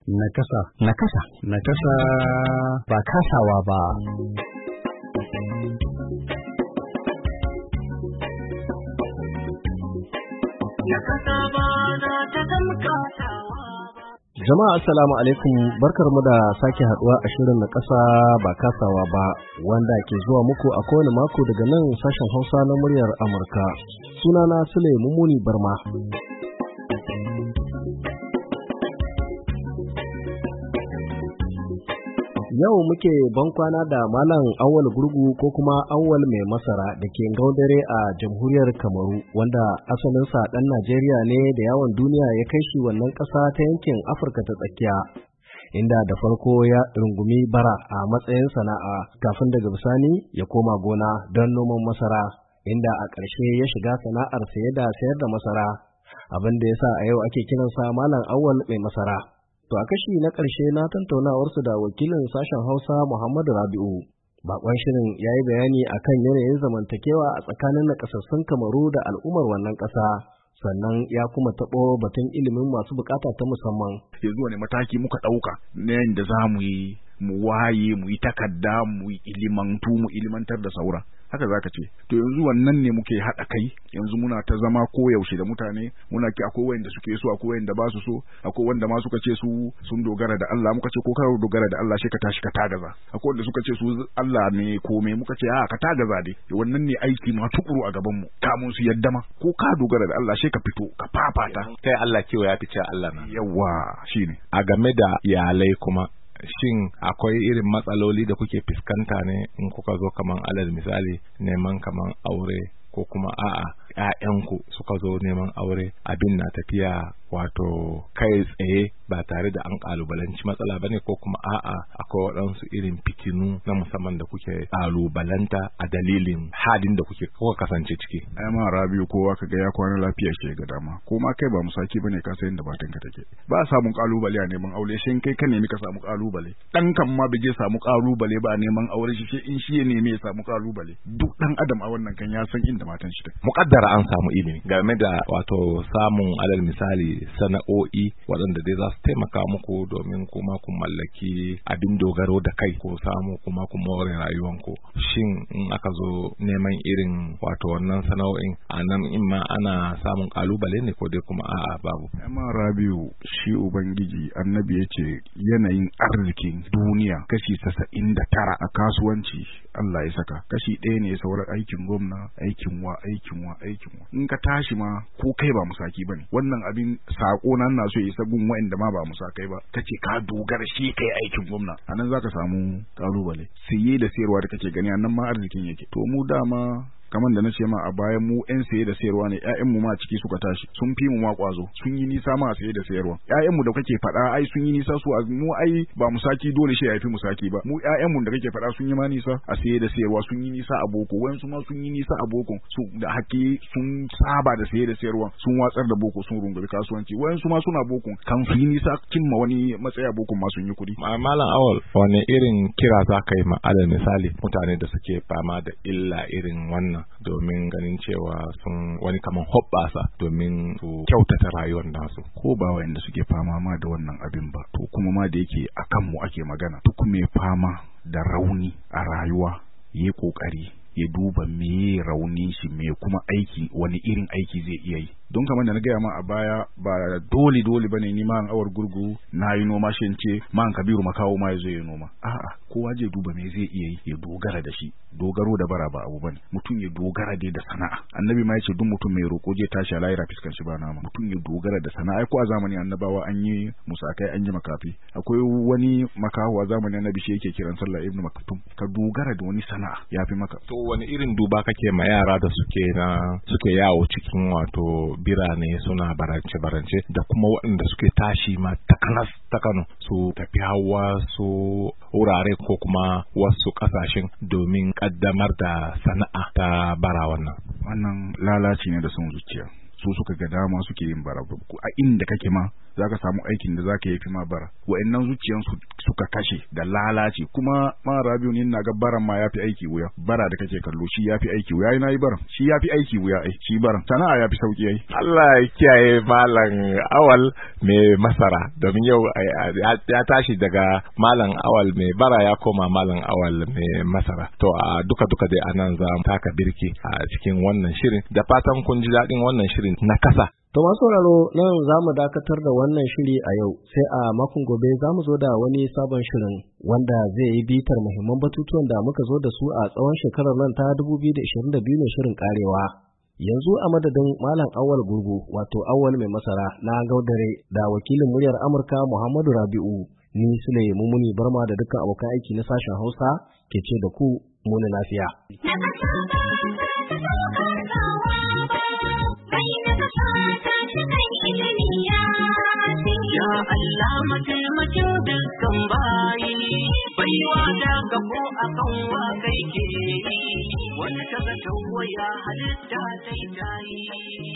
Nakasa. Nakasa. Nakasa. Ba kasawa ba. Nakasa ba za ta zama kasawa ba. Jama'a assalamu alaikum, barkarmu da sake haduwa a shirin na ƙasa ba kasawa ba, wanda ke zuwa muku a kowane mako daga nan sashen Hausa na muryar Amurka. Sunana Sule Mumuni Barma. Yau muke bankwana da Malam Awal Gurgu ko kuma Awal Mai Masara da ke Gaudare a Jamhuriyar Kamaru, wanda asalinsa ɗan Najeriya ne da yawon duniya ya kai shi wannan ƙasa ta yankin Afirka ta tsakiya, inda da farko ya rungumi bara a matsayin sana'a kafin daga bisani ya koma gona don noman masara, inda a ƙarshe ya shiga sana'ar saye da sayar da masara, abin da ya sa a yau ake kiransa Malam Awal Mai Masara. To a kashi na ƙarshe na tantaunawarsu da wakilin sashen Hausa Muhammadu Rabi'u. Bakon shirin ya yi bayani a kan yanayin zamantakewa a tsakanin nakasassun Kamaru da al'ummar wannan ƙasa, sannan ya kuma taɓo batun ilimin masu buƙata ta musamman. Yanzu wani mataki muka ɗauka na yadda za mu yi mu waye mu yi takarda mu yi ilimantar da saura. Haka zaka ce to yanzu wannan ne muke haɗa kai, yanzu muna ta zama koyaushe da mutane, muna ki akwai wanda suke so, akwai wanda ba su so, akwai wanda ma suka ce su sun dogara da Allah, muka ce ko ka dogara da Allah sai ka tashi ka tagaza, akwai wanda suka ce su Allah ne komai, muka ce a ka tagaza dai, wannan ne aiki ma tukuru a gaban mu, kamun su yadda ma ko ka dogara da Allah sai ka fito ka fafata kai Allah kiwo ya fice Allah na yawa shine. A game da iyalai kuma, shin akwai irin matsaloli da kuke fuskanta ne in kuka zo kaman alal misali neman kaman aure, ko kuma a'a ƴaƴanku suka zo neman aure, abin na tafiya wato kai tsaye ba tare da an kalubalanci matsala bane, ko kuma a'a akwai waɗansu irin fitinu na musamman da kuke kalubalanta a dalilin halin da kuka kasance ciki? Ai ma Rabiu, kowa kaga ya kwana lafiya shi ga dama, ko ma kai ba musaki bane, ka san inda batanka take. Ba samun kalubale a neman aure, shin kai ka nemi ka samu kalubale. Dan kan ma bai samu kalubale ba a neman aure shi, in shi ya nemi ya samu kalubale. Duk dan adam a wannan kan ya san inda matan shi take. Muƙaddara an samu ilimi game da wato samun alal misali sana'o'i waɗanda dai za su taimaka muku domin kuma ku mallaki abin dogaro da kai, ko samu kuma ku more rayuwanku. Shin in aka zo neman irin wato wannan sana'o'in, a nan in ma ana samun kalubale ne, ko dai kuma a'a babu? Amma Rabiu, shi Ubangiji annabi ya ce yanayin arzikin duniya kashi 99 a kasuwanci Allah ya saka, kashi 1 ne sauran aikin gwamna, aikin wa. In ka tashi ma ko kai ba musaki bane, wannan abin sako nan na so ya isa gun wa'anda ma ba musakai ba, kace ka dogara shi kai aikin gwamna, anan zaka samu kalubale. Siye da sayarwa da kake gani anan ma arzikin yake. To mu dama kamar da na ce ma a baya, mu 'yan saye da sayarwa ne, ƴaƴanmu ma ciki suka tashi, sun fi mu ma kwazo, sun yi nisa ma a saye da sayarwa. ƴaƴanmu da kake faɗa ai sun yi nisa su, mu ai ba musaki dole shi ya fi musaki ba, mu ƴaƴanmu da kake faɗa sun yi ma nisa a saye da sayarwa, sun yi nisa a boko, wayansu ma sun yi nisa a boko, su da haƙi sun saba da saye da sayarwa, sun watsar da boko sun rungumi kasuwanci, wayansu ma suna boko kan su yi nisa cimma wani matsayi a boko ma sun yi kuɗi. Malam Awal, wani irin kira za ka yi ma alal misali mutane da suke fama da illa irin wannan, domin ganin cewa sun wani kaman hoɓɓasa domin su kyautata rayuwar nasu? Ko ba wanda suke fama ma da wannan abin ba, to kuma ma da yake a kanmu ake magana, duk mai fama da rauni a rayuwa yayi kokari ya duba me raunin shi, me kuma aiki, wani irin aiki zai iya yi. Don kamar da na gaya ma a baya, ba dole bane ni ma Awar Gurgu na yi noma shi ce man Kabiru Makawo ma ya zo ya noma. A'a, kowa zai duba me zai iya yi ya dogara da shi. Dogaro da bara ba abu bane, mutum ya dogara dai da sana'a. Annabi ma yace duk mutum mai roko zai tashi a lahira fiskan shi ba nama. Mutum ya dogara da sana'a. Ko a zamanin annabawa an yi musakai, an yi makafi. Akwai wani makaho a zamanin annabi shi yake kiran sallah Ibn Maktum. Ka dogara da wani sana'a yafi maka. To wani irin duba kake ma yara da suke yawo cikin wato birane suna barance da kuma waɗanda suke tashi ma takanas ta Kano su tafi hawa su wurare ko kuma wasu ƙasashen domin ƙaddamar da sana'a ta bara? Wannan lalaci ne da son zuciya. Su suka ga dama suke yin bara, a inda kake ma zaka samu aikin da zaka yi fi ma bara. Wa'annan zuciyansu suka kashe da lalace, kuma ma Rabiu ni na ga baran ma yafi aiki wuya. Bara da kake kallo shi yafi aiki wuya. Ina yi baran shi yafi aiki wuya ai, shi baran sana'a yafi sauki ai. Allah ya kiyaye Malam Awal mai masara, domin yau ya tashi daga Malam Awal mai bara ya koma Malam Awal mai masara. To a duka dai anan za mu taka birki a cikin wannan shirin, da fatan kun ji daɗin wannan shirin na kasa. To masu sauraro, nan za mu dakatar da wannan shiri a yau, sai a makon gobe za mu zo da wani sabon shirin wanda zai yi bitar muhimman batutuwan da muka zo da su a tsawon shekarar nan ta 2022 ne shirin karewa. Yanzu a madadin Malam Awal Gurgu, wato Awal mai masara na Gaudare, da wakilin muryar Amurka Muhammadu Rabi'u, ni Sule Mumuni Barma da dukkan abokan aiki na sashen Hausa ke ce da ku muni lafiya. Ya Allah mataimakin dukkan bayi, baiwa da gabo akan wa kai ke yi, wani kaga tawaya halitta sai ta yi.